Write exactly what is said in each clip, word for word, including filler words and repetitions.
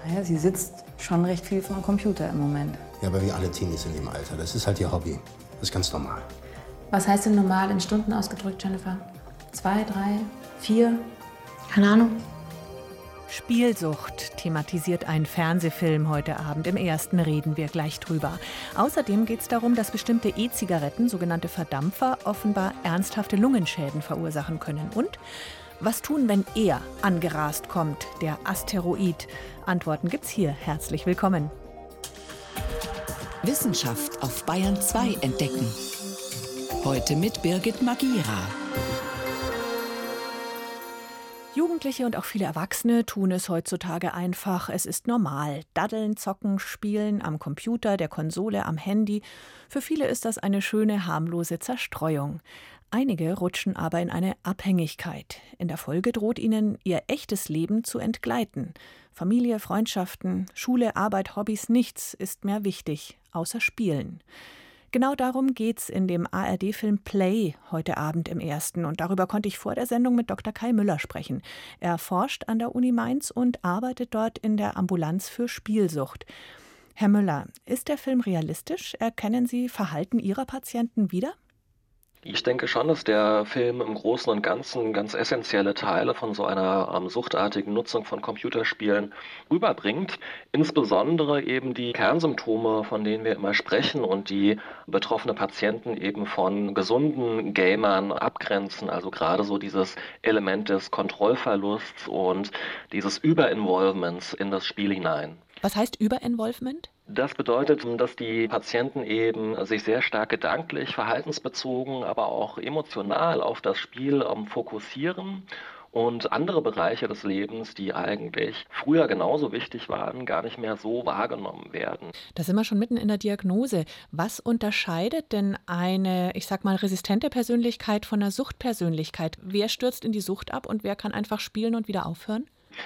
Naja, sie sitzt schon recht viel vor dem Computer im Moment. Ja, aber wie alle Teenies in dem Alter. Das ist halt ihr Hobby. Das ist ganz normal. Was heißt denn normal in Stunden ausgedrückt, Jennifer? Zwei, drei, vier? Keine Ahnung. Spielsucht thematisiert ein Fernsehfilm heute Abend. Im ersten reden wir gleich drüber. Außerdem geht es darum, dass bestimmte E-Zigaretten, sogenannte Verdampfer, offenbar ernsthafte Lungenschäden verursachen können. Und was tun, wenn er angerast kommt, der Asteroid? Antworten gibt's hier. Herzlich willkommen. Wissenschaft auf Bayern zwei entdecken. Heute mit Birgit Magira. Jugendliche und auch viele Erwachsene tun es heutzutage einfach. Es ist normal. Daddeln, zocken, spielen am Computer, der Konsole, am Handy. Für viele ist das eine schöne, harmlose Zerstreuung. Einige rutschen aber in eine Abhängigkeit. In der Folge droht ihnen ihr echtes Leben zu entgleiten. Familie, Freundschaften, Schule, Arbeit, Hobbys, nichts ist mehr wichtig, außer Spielen. Genau darum geht's in dem A R D-Film Play heute Abend im ersten. Und darüber konnte ich vor der Sendung mit Doktor Kai Müller sprechen. Er forscht an der Uni Mainz und arbeitet dort in der Ambulanz für Spielsucht. Herr Müller, ist der Film realistisch? Erkennen Sie Verhalten Ihrer Patienten wieder? Ich denke schon, dass der Film im Großen und Ganzen ganz essentielle Teile von so einer ähm, suchtartigen Nutzung von Computerspielen rüberbringt. Insbesondere eben die Kernsymptome, von denen wir immer sprechen und die betroffene Patienten eben von gesunden Gamern abgrenzen. Also gerade so dieses Element des Kontrollverlusts und dieses Überinvolvements in das Spiel hinein. Was heißt Überinvolvement? Das bedeutet, dass die Patienten eben sich sehr stark gedanklich, verhaltensbezogen, aber auch emotional auf das Spiel ähm, fokussieren und andere Bereiche des Lebens, die eigentlich früher genauso wichtig waren, gar nicht mehr so wahrgenommen werden. Da sind wir schon mitten in der Diagnose. Was unterscheidet denn eine, ich sag mal, resistente Persönlichkeit von einer Suchtpersönlichkeit? Wer stürzt in die Sucht ab und wer kann einfach spielen und wieder aufhören?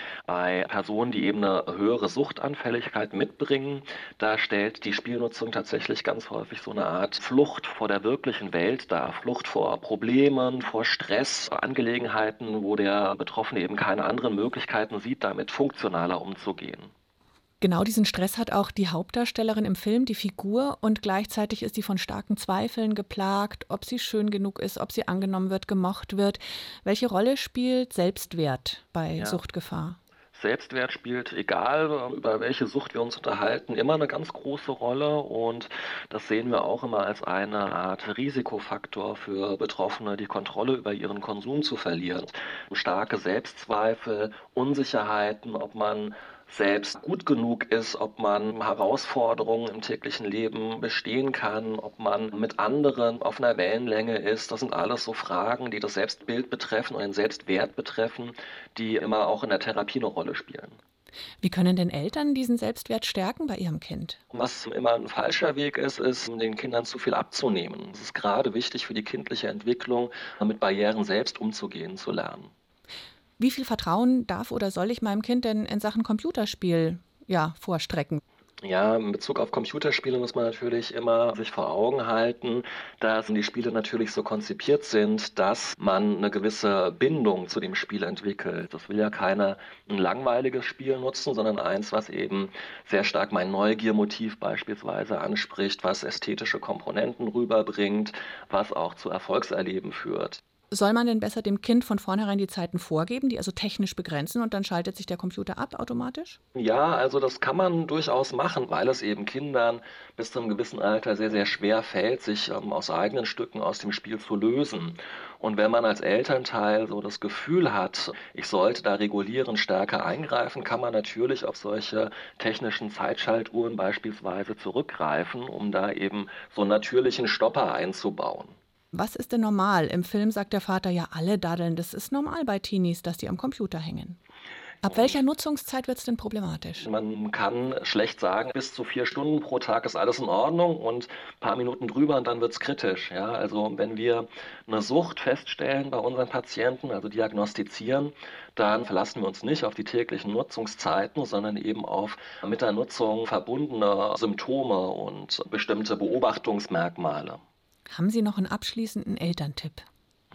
Bei Personen, die eben eine höhere Suchtanfälligkeit mitbringen, da stellt die Spielnutzung tatsächlich ganz häufig so eine Art Flucht vor der wirklichen Welt dar. Flucht vor Problemen, vor Stress, Angelegenheiten, wo der Betroffene eben keine anderen Möglichkeiten sieht, damit funktionaler umzugehen. Genau diesen Stress hat auch die Hauptdarstellerin im Film, die Figur, und gleichzeitig ist sie von starken Zweifeln geplagt, ob sie schön genug ist, ob sie angenommen wird, gemocht wird. Welche Rolle spielt Selbstwert bei Ja. Suchtgefahr? Selbstwert spielt, egal über welche Sucht wir uns unterhalten, immer eine ganz große Rolle und das sehen wir auch immer als eine Art Risikofaktor für Betroffene, die Kontrolle über ihren Konsum zu verlieren. Starke Selbstzweifel, Unsicherheiten, ob man selbst gut genug ist, ob man Herausforderungen im täglichen Leben bestehen kann, ob man mit anderen auf einer Wellenlänge ist. Das sind alles so Fragen, die das Selbstbild betreffen und den Selbstwert betreffen, die immer auch in der Therapie eine Rolle spielen. Wie können denn Eltern diesen Selbstwert stärken bei ihrem Kind? Was immer ein falscher Weg ist, ist, den Kindern zu viel abzunehmen. Es ist gerade wichtig für die kindliche Entwicklung, mit Barrieren selbst umzugehen zu lernen. Wie viel Vertrauen darf oder soll ich meinem Kind denn in Sachen Computerspiel ja, vorstrecken? Ja, in Bezug auf Computerspiele muss man natürlich immer sich vor Augen halten, dass die Spiele natürlich so konzipiert sind, dass man eine gewisse Bindung zu dem Spiel entwickelt. Das will ja keiner ein langweiliges Spiel nutzen, sondern eins, was eben sehr stark mein Neugiermotiv beispielsweise anspricht, was ästhetische Komponenten rüberbringt, was auch zu Erfolgserleben führt. Soll man denn besser dem Kind von vornherein die Zeiten vorgeben, die also technisch begrenzen, und dann schaltet sich der Computer ab automatisch? Ja, also das kann man durchaus machen, weil es eben Kindern bis zu einem gewissen Alter sehr, sehr schwer fällt, sich ähm, aus eigenen Stücken aus dem Spiel zu lösen. Und wenn man als Elternteil so das Gefühl hat, ich sollte da regulierend stärker eingreifen, kann man natürlich auf solche technischen Zeitschaltuhren beispielsweise zurückgreifen, um da eben so einen natürlichen Stopper einzubauen. Was ist denn normal? Im Film sagt der Vater, ja, alle daddeln. Das ist normal bei Teenies, dass die am Computer hängen. Ab welcher Nutzungszeit wird es denn problematisch? Man kann schlecht sagen, bis zu vier Stunden pro Tag ist alles in Ordnung und ein paar Minuten drüber und dann wird es kritisch. Ja, also wenn wir eine Sucht feststellen bei unseren Patienten, also diagnostizieren, dann verlassen wir uns nicht auf die täglichen Nutzungszeiten, sondern eben auf mit der Nutzung verbundene Symptome und bestimmte Beobachtungsmerkmale. Haben Sie noch einen abschließenden Elterntipp?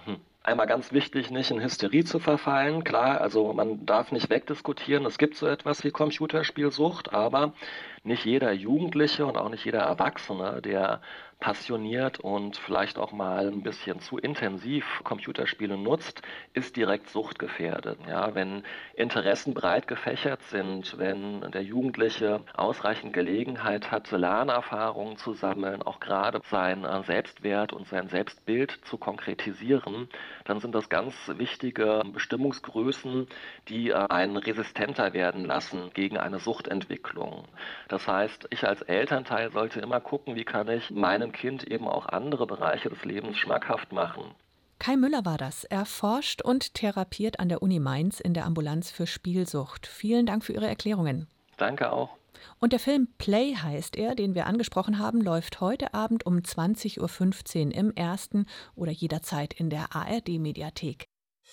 Einmal ganz wichtig, nicht in Hysterie zu verfallen. Klar, also man darf nicht wegdiskutieren, es gibt so etwas wie Computerspielsucht, aber nicht jeder Jugendliche und auch nicht jeder Erwachsene, der passioniert und vielleicht auch mal ein bisschen zu intensiv Computerspiele nutzt, ist direkt suchtgefährdet. Ja, wenn Interessen breit gefächert sind, wenn der Jugendliche ausreichend Gelegenheit hat, Lernerfahrungen zu sammeln, auch gerade seinen Selbstwert und sein Selbstbild zu konkretisieren, dann sind das ganz wichtige Bestimmungsgrößen, die einen resistenter werden lassen gegen eine Suchtentwicklung. Das heißt, ich als Elternteil sollte immer gucken, wie kann ich meinem Kind eben auch andere Bereiche des Lebens schmackhaft machen. Kai Müller war das. Er forscht und therapiert an der Uni Mainz in der Ambulanz für Spielsucht. Vielen Dank für Ihre Erklärungen. Danke auch. Und der Film Play heißt er, den wir angesprochen haben, läuft heute Abend um zwanzig Uhr fünfzehn im Ersten oder jederzeit in der A R D-Mediathek.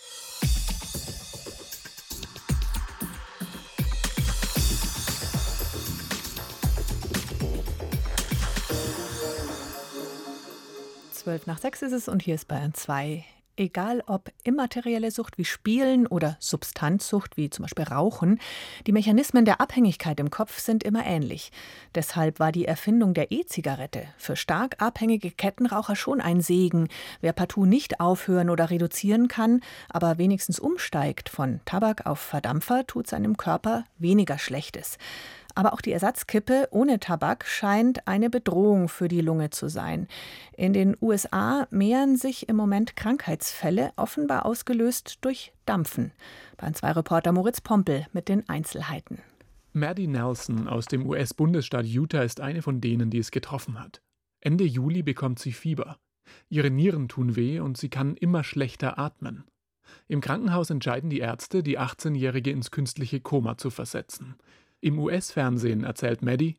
Zwölf nach sechs ist es und hier ist Bayern zwei. Egal ob immaterielle Sucht wie Spielen oder Substanzsucht wie zum Beispiel Rauchen, die Mechanismen der Abhängigkeit im Kopf sind immer ähnlich. Deshalb war die Erfindung der E-Zigarette für stark abhängige Kettenraucher schon ein Segen. Wer partout nicht aufhören oder reduzieren kann, aber wenigstens umsteigt von Tabak auf Verdampfer, tut seinem Körper weniger Schlechtes. Aber auch die Ersatzkippe ohne Tabak scheint eine Bedrohung für die Lunge zu sein. In den U S A mehren sich im Moment Krankheitsfälle, offenbar ausgelöst durch Dampfen. Bayern zwei Reporter Moritz Pompel mit den Einzelheiten. Maddie Nelson aus dem U S-Bundesstaat Utah ist eine von denen, die es getroffen hat. Ende Juli bekommt sie Fieber. Ihre Nieren tun weh und sie kann immer schlechter atmen. Im Krankenhaus entscheiden die Ärzte, die achtzehnjährige ins künstliche Koma zu versetzen. Im U S-Fernsehen erzählt Maddie: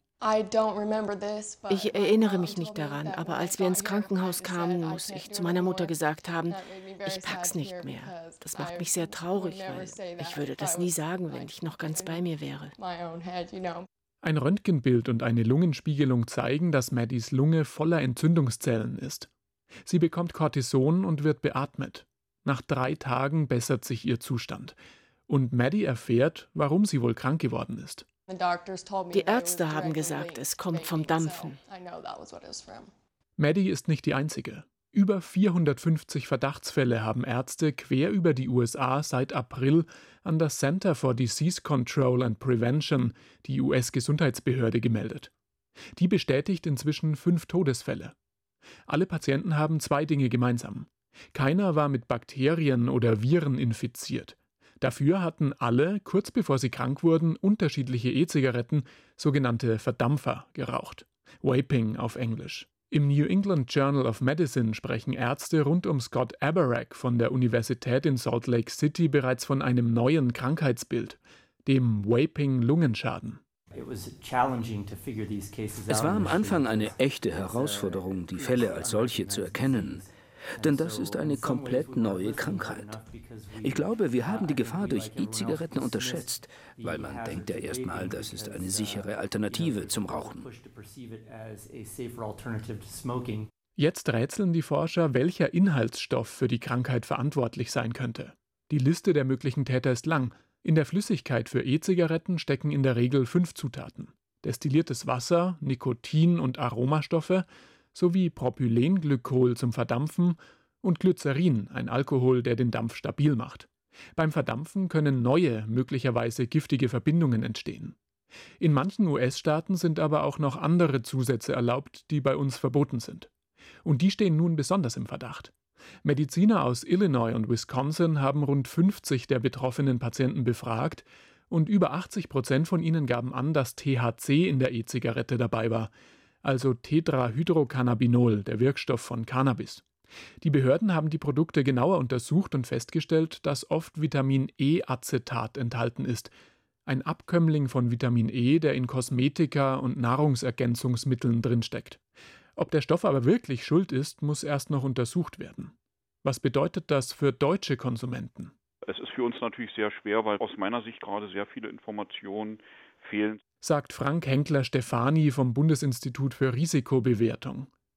Ich erinnere mich nicht daran, aber als wir ins Krankenhaus kamen, muss ich zu meiner Mutter gesagt haben, ich pack's nicht mehr. Das macht mich sehr traurig, weil ich würde das nie sagen, wenn ich noch ganz bei mir wäre. Ein Röntgenbild und eine Lungenspiegelung zeigen, dass Maddies Lunge voller Entzündungszellen ist. Sie bekommt Cortison und wird beatmet. Nach drei Tagen bessert sich ihr Zustand. Und Maddie erfährt, warum sie wohl krank geworden ist. Die Ärzte haben gesagt, es kommt vom Dampfen. Maddie ist nicht die einzige. Über vierhundertfünfzig Verdachtsfälle haben Ärzte quer über die U S A seit April an das Center for Disease Control and Prevention, die U S-Gesundheitsbehörde, gemeldet. Die bestätigt inzwischen fünf Todesfälle. Alle Patienten haben zwei Dinge gemeinsam. Keiner war mit Bakterien oder Viren infiziert. Dafür hatten alle, kurz bevor sie krank wurden, unterschiedliche E-Zigaretten, sogenannte Verdampfer, geraucht. Vaping auf Englisch. Im New England Journal of Medicine sprechen Ärzte rund um Scott Abarak von der Universität in Salt Lake City bereits von einem neuen Krankheitsbild, dem Vaping-Lungenschaden. Es war am Anfang eine echte Herausforderung, die Fälle als solche zu erkennen. Denn das ist eine komplett neue Krankheit. Ich glaube, wir haben die Gefahr durch E-Zigaretten unterschätzt, weil man denkt ja erstmal, das ist eine sichere Alternative zum Rauchen. Jetzt rätseln die Forscher, welcher Inhaltsstoff für die Krankheit verantwortlich sein könnte. Die Liste der möglichen Täter ist lang. In der Flüssigkeit für E-Zigaretten stecken in der Regel fünf Zutaten: destilliertes Wasser, Nikotin und Aromastoffe, sowie Propylenglykol zum Verdampfen und Glycerin, ein Alkohol, der den Dampf stabil macht. Beim Verdampfen können neue, möglicherweise giftige Verbindungen entstehen. In manchen U S-Staaten sind aber auch noch andere Zusätze erlaubt, die bei uns verboten sind. Und die stehen nun besonders im Verdacht. Mediziner aus Illinois und Wisconsin haben rund fünfzig der betroffenen Patienten befragt und über achtzig Prozent von ihnen gaben an, dass T H C in der E-Zigarette dabei war, also Tetrahydrocannabinol, der Wirkstoff von Cannabis. Die Behörden haben die Produkte genauer untersucht und festgestellt, dass oft Vitamin-E-Acetat enthalten ist, ein Abkömmling von Vitamin E, der in Kosmetika und Nahrungsergänzungsmitteln drinsteckt. Ob der Stoff aber wirklich schuld ist, muss erst noch untersucht werden. Was bedeutet das für deutsche Konsumenten? Es ist für uns natürlich sehr schwer, weil aus meiner Sicht gerade sehr viele Informationen fehlen, sagt Frank Henkler-Stefani vom Bundesinstitut für Risikobewertung.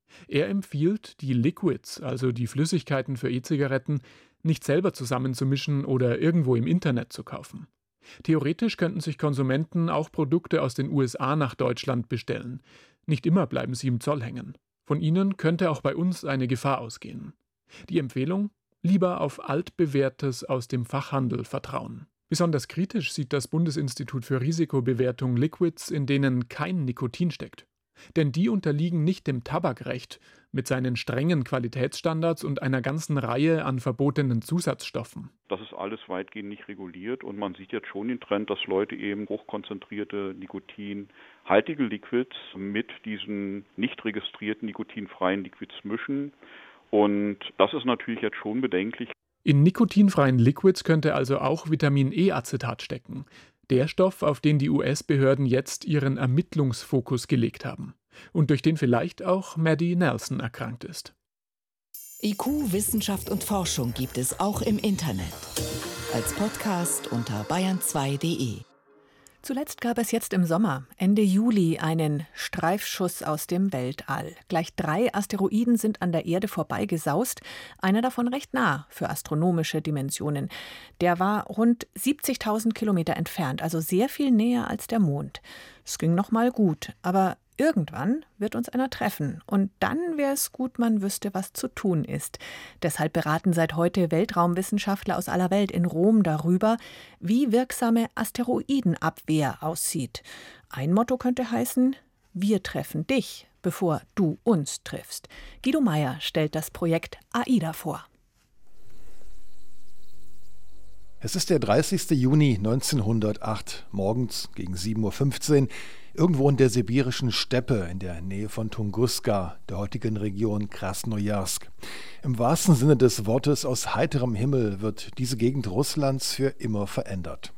Er empfiehlt, die Liquids, also die Flüssigkeiten für E-Zigaretten, nicht selber zusammenzumischen oder irgendwo im Internet zu kaufen. Theoretisch könnten sich Konsumenten auch Produkte aus den U S A nach Deutschland bestellen. Nicht immer bleiben sie im Zoll hängen. Von ihnen könnte auch bei uns eine Gefahr ausgehen. Die Empfehlung? Lieber auf altbewährtes aus dem Fachhandel vertrauen. Besonders kritisch sieht das Bundesinstitut für Risikobewertung Liquids, in denen kein Nikotin steckt. Denn die unterliegen nicht dem Tabakrecht mit seinen strengen Qualitätsstandards und einer ganzen Reihe an verbotenen Zusatzstoffen. Das ist alles weitgehend nicht reguliert und man sieht jetzt schon den Trend, dass Leute eben hochkonzentrierte, nikotinhaltige Liquids mit diesen nicht registrierten, nikotinfreien Liquids mischen. Und das ist natürlich jetzt schon bedenklich. In nikotinfreien Liquids könnte also auch Vitamin-E-Acetat stecken. Der Stoff, auf den die U S-Behörden jetzt ihren Ermittlungsfokus gelegt haben. Und durch den vielleicht auch Maddie Nelson erkrankt ist. I Q, Wissenschaft und Forschung gibt es auch im Internet. Als Podcast unter bayern zwei punkt de. Zuletzt gab es jetzt im Sommer, Ende Juli, einen Streifschuss aus dem Weltall. Gleich drei Asteroiden sind an der Erde vorbeigesaust, einer davon recht nah für astronomische Dimensionen. Der war rund siebzigtausend Kilometer entfernt, also sehr viel näher als der Mond. Es ging noch mal gut, aber irgendwann wird uns einer treffen. Und dann wäre es gut, man wüsste, was zu tun ist. Deshalb beraten seit heute Weltraumwissenschaftler aus aller Welt in Rom darüber, wie wirksame Asteroidenabwehr aussieht. Ein Motto könnte heißen: Wir treffen dich, bevor du uns triffst. Guido Meyer stellt das Projekt AIDA vor. Es ist der dreißigste Juni neunzehnhundertacht, morgens gegen sieben Uhr fünfzehn, irgendwo in der sibirischen Steppe in der Nähe von Tunguska, der heutigen Region Krasnojarsk. Im wahrsten Sinne des Wortes, aus heiterem Himmel wird diese Gegend Russlands für immer verändert.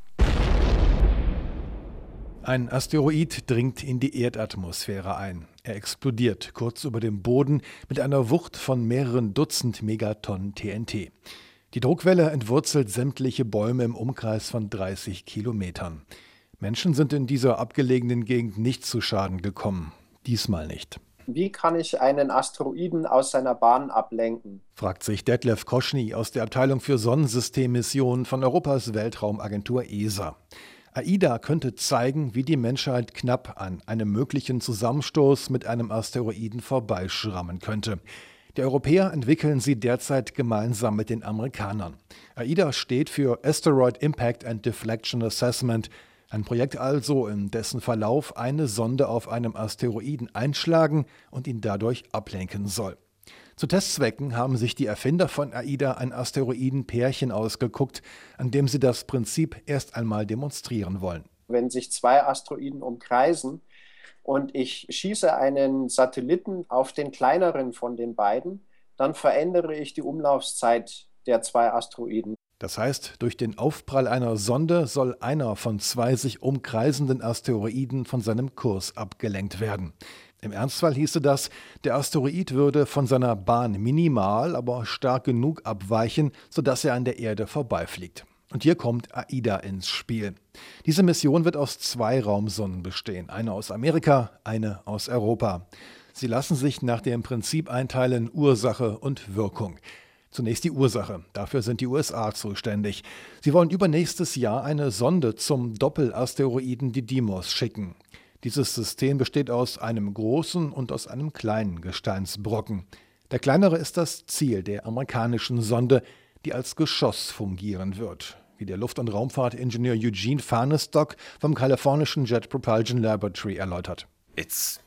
Ein Asteroid dringt in die Erdatmosphäre ein. Er explodiert kurz über dem Boden mit einer Wucht von mehreren Dutzend Megatonnen T N T. Die Druckwelle entwurzelt sämtliche Bäume im Umkreis von dreißig Kilometern. Menschen sind in dieser abgelegenen Gegend nicht zu Schaden gekommen. Diesmal nicht. Wie kann ich einen Asteroiden aus seiner Bahn ablenken? Fragt sich Detlef Koschny aus der Abteilung für Sonnensystemmissionen von Europas Weltraumagentur E S A. AIDA könnte zeigen, wie die Menschheit knapp an einem möglichen Zusammenstoß mit einem Asteroiden vorbeischrammen könnte. Die Europäer entwickeln sie derzeit gemeinsam mit den Amerikanern. AIDA steht für Asteroid Impact and Deflection Assessment, ein Projekt also, in dessen Verlauf eine Sonde auf einem Asteroiden einschlagen und ihn dadurch ablenken soll. Zu Testzwecken haben sich die Erfinder von AIDA ein Asteroidenpärchen ausgeguckt, an dem sie das Prinzip erst einmal demonstrieren wollen. Wenn sich zwei Asteroiden umkreisen und ich schieße einen Satelliten auf den kleineren von den beiden, dann verändere ich die Umlaufszeit der zwei Asteroiden. Das heißt, durch den Aufprall einer Sonde soll einer von zwei sich umkreisenden Asteroiden von seinem Kurs abgelenkt werden. Im Ernstfall hieße das, der Asteroid würde von seiner Bahn minimal, aber stark genug abweichen, sodass er an der Erde vorbeifliegt. Und hier kommt AIDA ins Spiel. Diese Mission wird aus zwei Raumsonden bestehen, eine aus Amerika, eine aus Europa. Sie lassen sich nach dem Prinzip einteilen Ursache und Wirkung. Zunächst die Ursache. Dafür sind die U S A zuständig. Sie wollen übernächstes Jahr eine Sonde zum Doppelasteroiden Didymos schicken. Dieses System besteht aus einem großen und aus einem kleinen Gesteinsbrocken. Der kleinere ist das Ziel der amerikanischen Sonde, die als Geschoss fungieren wird, wie der Luft- und Raumfahrtingenieur Eugene Farnestock vom kalifornischen Jet Propulsion Laboratory erläutert. Es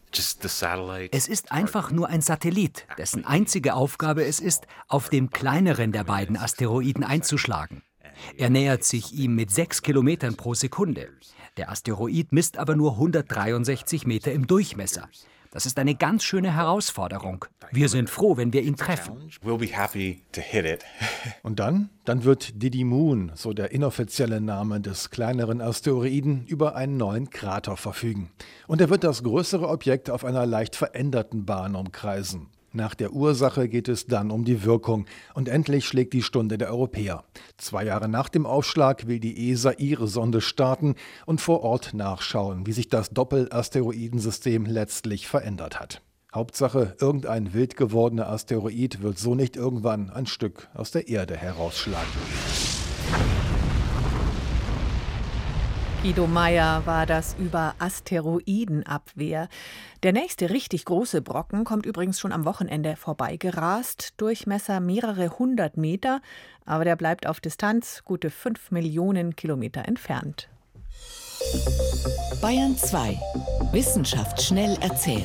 ist einfach nur ein Satellit, dessen einzige Aufgabe es ist, auf dem kleineren der beiden Asteroiden einzuschlagen. Er nähert sich ihm mit sechs Kilometern pro Sekunde. Der Asteroid misst aber nur hundertdreiundsechzig Meter im Durchmesser. Das ist eine ganz schöne Herausforderung. Wir sind froh, wenn wir ihn treffen. Und dann? Dann wird Didymoon, so der inoffizielle Name des kleineren Asteroiden, über einen neuen Krater verfügen. Und er wird das größere Objekt auf einer leicht veränderten Bahn umkreisen. Nach der Ursache geht es dann um die Wirkung. Und endlich schlägt die Stunde der Europäer. Zwei Jahre nach dem Aufschlag will die E S A ihre Sonde starten und vor Ort nachschauen, wie sich das Doppelasteroidensystem letztlich verändert hat. Hauptsache, irgendein wild gewordener Asteroid wird so nicht irgendwann ein Stück aus der Erde herausschlagen. Guido Meyer war das über Asteroidenabwehr. Der nächste richtig große Brocken kommt übrigens schon am Wochenende vorbeigerast. Durchmesser mehrere hundert Meter, aber der bleibt auf Distanz gute fünf Millionen Kilometer entfernt. Bayern zwei. Wissenschaft schnell erzählt.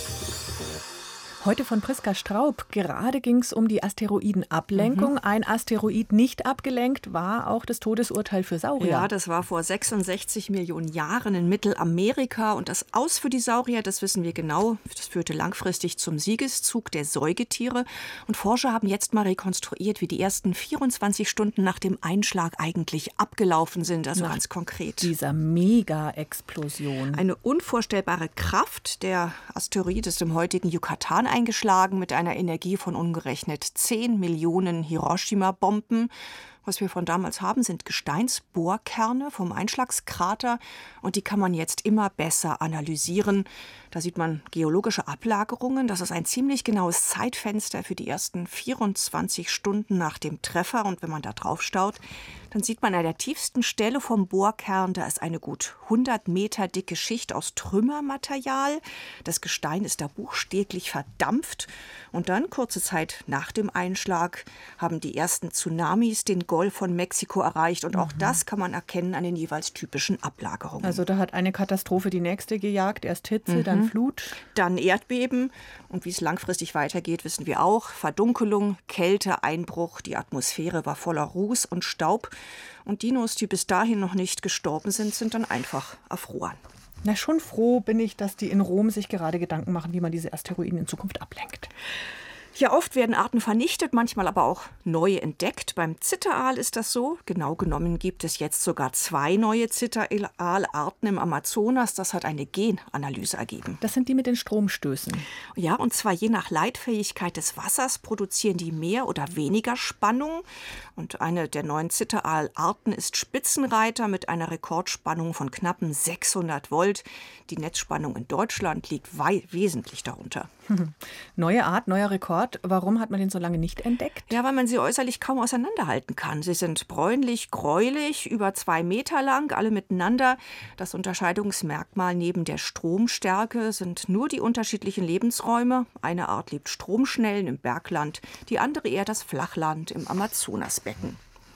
Heute von Priska Straub. Gerade ging es um die Asteroidenablenkung. Mhm. Ein Asteroid nicht abgelenkt war auch das Todesurteil für Saurier. Ja, das war vor sechsundsechzig Millionen Jahren in Mittelamerika. Und das Aus für die Saurier, das wissen wir genau. Das führte langfristig zum Siegeszug der Säugetiere. Und Forscher haben jetzt mal rekonstruiert, wie die ersten vierundzwanzig Stunden nach dem Einschlag eigentlich abgelaufen sind. Also nach ganz konkret. Dieser Mega-Explosion. Eine unvorstellbare Kraft. Der Asteroid ist im heutigen Yucatan eingeschlagen mit einer Energie von umgerechnet zehn Millionen Hiroshima-Bomben. Was wir von damals haben, sind Gesteinsbohrkerne vom Einschlagskrater und die kann man jetzt immer besser analysieren. Da sieht man geologische Ablagerungen. Das ist ein ziemlich genaues Zeitfenster für die ersten vierundzwanzig Stunden nach dem Treffer. Und wenn man da drauf schaut, dann sieht man an der tiefsten Stelle vom Bohrkern, da ist eine gut hundert Meter dicke Schicht aus Trümmermaterial. Das Gestein ist da buchstäblich verdampft. Und dann, kurze Zeit nach dem Einschlag, haben die ersten Tsunamis den Golf von Mexiko erreicht. Und auch mhm. das kann man erkennen an den jeweils typischen Ablagerungen. Also da hat eine Katastrophe die nächste gejagt. Erst Hitze, mhm. dann Flut. Dann Erdbeben. Und wie es langfristig weitergeht, wissen wir auch. Verdunkelung, Kälte, Einbruch. Die Atmosphäre war voller Ruß und Staub. Und Dinos, die bis dahin noch nicht gestorben sind, sind dann einfach erfroren. Na, schon froh bin ich, dass die in Rom sich gerade Gedanken machen, wie man diese Asteroiden in Zukunft ablenkt. Ja, oft werden Arten vernichtet, manchmal aber auch neue entdeckt. Beim Zitteraal ist das so. Genau genommen gibt es jetzt sogar zwei neue Zitteraalarten im Amazonas. Das hat eine Genanalyse ergeben. Das sind die mit den Stromstößen. Ja, und zwar je nach Leitfähigkeit des Wassers produzieren die mehr oder weniger Spannung. Und eine der neuen Zitteraalarten ist Spitzenreiter mit einer Rekordspannung von knappen sechshundert Volt. Die Netzspannung in Deutschland liegt wei- wesentlich darunter. Neue Art, neuer Rekord. Warum hat man den so lange nicht entdeckt? Ja, weil man sie äußerlich kaum auseinanderhalten kann. Sie sind bräunlich, gräulich, über zwei Meter lang, alle miteinander. Das Unterscheidungsmerkmal neben der Stromstärke sind nur die unterschiedlichen Lebensräume. Eine Art lebt stromschnell im Bergland, die andere eher das Flachland im Amazonasbecken.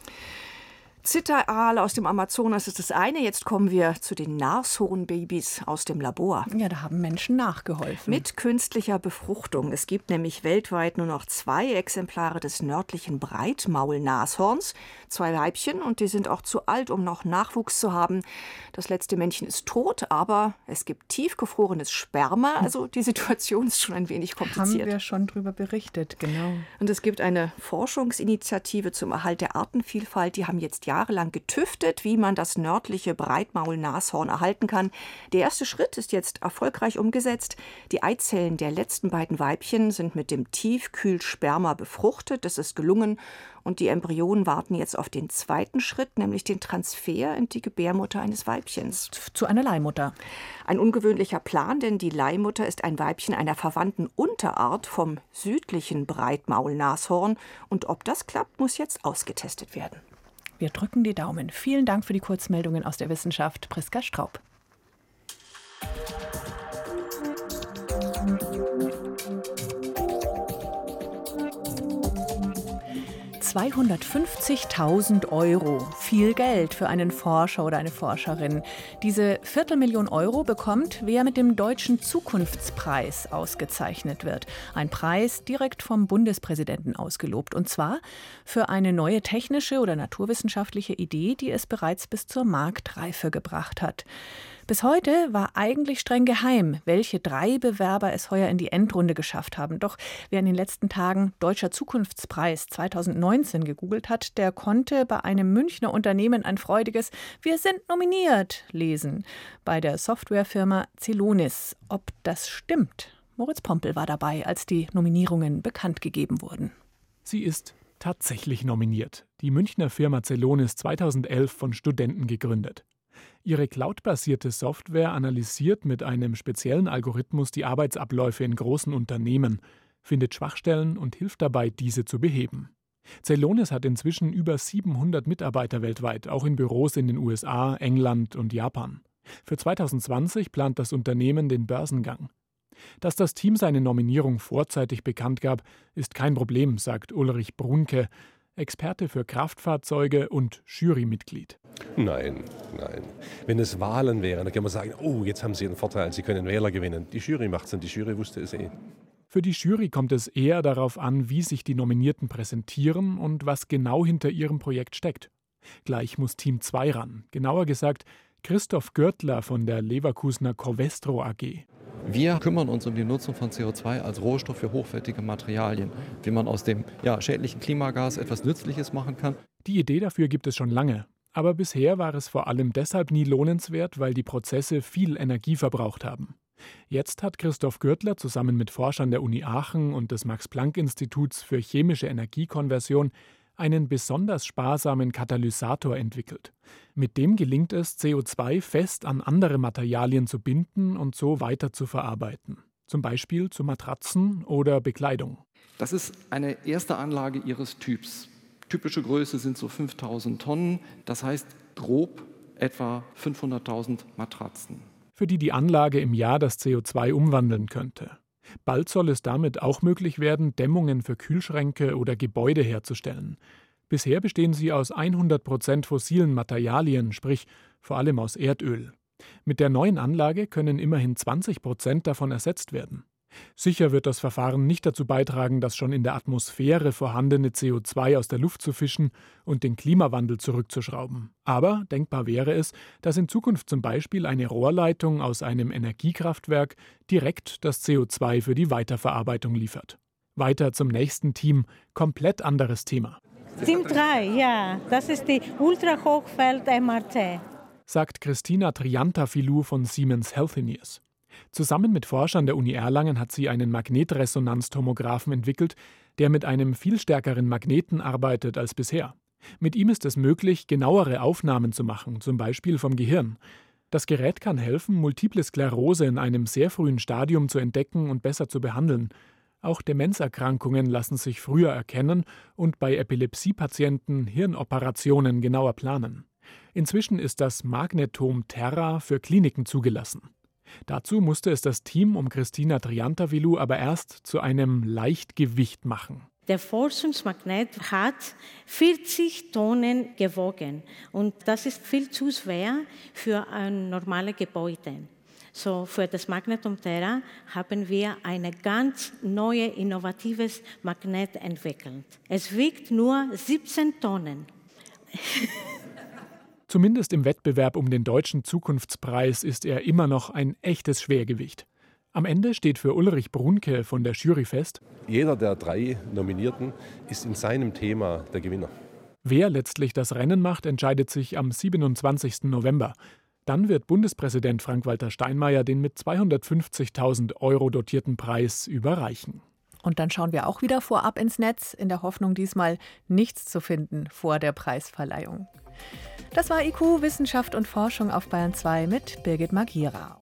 Zitteraal aus dem Amazonas ist das eine. Jetzt kommen wir zu den Nashornbabys aus dem Labor. Ja, da haben Menschen nachgeholfen. Mit künstlicher Befruchtung. Es gibt nämlich weltweit nur noch zwei Exemplare des nördlichen Breitmaulnashorns. Zwei Weibchen und die sind auch zu alt, um noch Nachwuchs zu haben. Das letzte Männchen ist tot, aber es gibt tiefgefrorenes Sperma. Also die Situation ist schon ein wenig kompliziert. Haben wir schon drüber berichtet, genau. Und es gibt eine Forschungsinitiative zum Erhalt der Artenvielfalt. Die haben jetzt jahrelang getüftet, wie man das nördliche Breitmaulnashorn erhalten kann. Der erste Schritt ist jetzt erfolgreich umgesetzt. Die Eizellen der letzten beiden Weibchen sind mit dem Tiefkühlsperma befruchtet. Das ist gelungen. Und die Embryonen warten jetzt auf den zweiten Schritt, nämlich den Transfer in die Gebärmutter eines Weibchens. Zu einer Leihmutter. Ein ungewöhnlicher Plan, denn die Leihmutter ist ein Weibchen einer verwandten Unterart vom südlichen Breitmaulnashorn. Und ob das klappt, muss jetzt ausgetestet werden. Wir drücken die Daumen. Vielen Dank für die Kurzmeldungen aus der Wissenschaft, Priska Straub. zweihundertfünfzigtausend Euro. Viel Geld für einen Forscher oder eine Forscherin. Diese Viertelmillion Euro bekommt, wer mit dem Deutschen Zukunftspreis ausgezeichnet wird. Ein Preis direkt vom Bundespräsidenten ausgelobt. Und zwar für eine neue technische oder naturwissenschaftliche Idee, die es bereits bis zur Marktreife gebracht hat. Bis heute war eigentlich streng geheim, welche drei Bewerber es heuer in die Endrunde geschafft haben. Doch wer in den letzten Tagen Deutscher Zukunftspreis zweitausendneunzehn gegoogelt hat, der konnte bei einem Münchner Unternehmen ein freudiges „Wir sind nominiert" lesen. Bei der Softwarefirma Celonis. Ob das stimmt? Moritz Pompel war dabei, als die Nominierungen bekannt gegeben wurden. Sie ist tatsächlich nominiert. Die Münchner Firma Celonis zweitausendelf von Studenten gegründet. Ihre cloudbasierte Software analysiert mit einem speziellen Algorithmus die Arbeitsabläufe in großen Unternehmen, findet Schwachstellen und hilft dabei, diese zu beheben. Celonis hat inzwischen über siebenhundert Mitarbeiter weltweit, auch in Büros in den U S A, England und Japan. Für zweitausendzwanzig plant das Unternehmen den Börsengang. Dass das Team seine Nominierung vorzeitig bekannt gab, ist kein Problem, sagt Ulrich Brunke, Experte für Kraftfahrzeuge und Jurymitglied. Nein, nein. Wenn es Wahlen wären, dann kann man sagen, oh, jetzt haben Sie einen Vorteil, Sie können Wähler gewinnen. Die Jury macht es und die Jury wusste es eh. Für die Jury kommt es eher darauf an, wie sich die Nominierten präsentieren und was genau hinter ihrem Projekt steckt. Gleich muss Team zwei ran, genauer gesagt Christoph Görtler von der Leverkusener Covestro A G. Wir kümmern uns um die Nutzung von C O zwei als Rohstoff für hochwertige Materialien, wie man aus dem ja, schädlichen Klimagas etwas Nützliches machen kann. Die Idee dafür gibt es schon lange, aber bisher war es vor allem deshalb nie lohnenswert, weil die Prozesse viel Energie verbraucht haben. Jetzt hat Christoph Görtler zusammen mit Forschern der Uni Aachen und des Max-Planck-Instituts für chemische Energiekonversion einen besonders sparsamen Katalysator entwickelt. Mit dem gelingt es, C O zwei fest an andere Materialien zu binden und so weiter zu verarbeiten. Zum Beispiel zu Matratzen oder Bekleidung. Das ist eine erste Anlage ihres Typs. Typische Größe sind so fünftausend Tonnen, das heißt grob etwa fünfhunderttausend Matratzen. Für die die Anlage im Jahr das C O zwei umwandeln könnte. Bald soll es damit auch möglich werden, Dämmungen für Kühlschränke oder Gebäude herzustellen. Bisher bestehen sie aus hundert Prozent fossilen Materialien, sprich vor allem aus Erdöl. Mit der neuen Anlage können immerhin zwanzig Prozent davon ersetzt werden. Sicher wird das Verfahren nicht dazu beitragen, das schon in der Atmosphäre vorhandene C O zwei aus der Luft zu fischen und den Klimawandel zurückzuschrauben. Aber denkbar wäre es, dass in Zukunft zum Beispiel eine Rohrleitung aus einem Energiekraftwerk direkt das C O zwei für die Weiterverarbeitung liefert. Weiter zum nächsten Team, komplett anderes Thema. Team drei, ja, das ist die Ultrahochfeld-M R T, sagt Christina Triantafilou von Siemens Healthineers. Zusammen mit Forschern der Uni Erlangen hat sie einen Magnetresonanztomographen entwickelt, der mit einem viel stärkeren Magneten arbeitet als bisher. Mit ihm ist es möglich, genauere Aufnahmen zu machen, zum Beispiel vom Gehirn. Das Gerät kann helfen, Multiple Sklerose in einem sehr frühen Stadium zu entdecken und besser zu behandeln. Auch Demenzerkrankungen lassen sich früher erkennen und bei Epilepsiepatienten Hirnoperationen genauer planen. Inzwischen ist das Magnetom Terra für Kliniken zugelassen. Dazu musste es das Team um Christina Triantafilou aber erst zu einem Leichtgewicht machen. Der Forschungsmagnet hat vierzig Tonnen gewogen und das ist viel zu schwer für ein normales Gebäude. So für das Magnetom Terra haben wir ein ganz neues, innovatives Magnet entwickelt. Es wiegt nur siebzehn Tonnen. Zumindest im Wettbewerb um den Deutschen Zukunftspreis ist er immer noch ein echtes Schwergewicht. Am Ende steht für Ulrich Brunke von der Jury fest: Jeder der drei Nominierten ist in seinem Thema der Gewinner. Wer letztlich das Rennen macht, entscheidet sich am siebenundzwanzigsten November. Dann wird Bundespräsident Frank-Walter Steinmeier den mit zweihundertfünfzigtausend Euro dotierten Preis überreichen. Und dann schauen wir auch wieder vorab ins Netz, in der Hoffnung, diesmal nichts zu finden vor der Preisverleihung. Das war I Q, Wissenschaft und Forschung auf Bayern zwei mit Birgit Magira.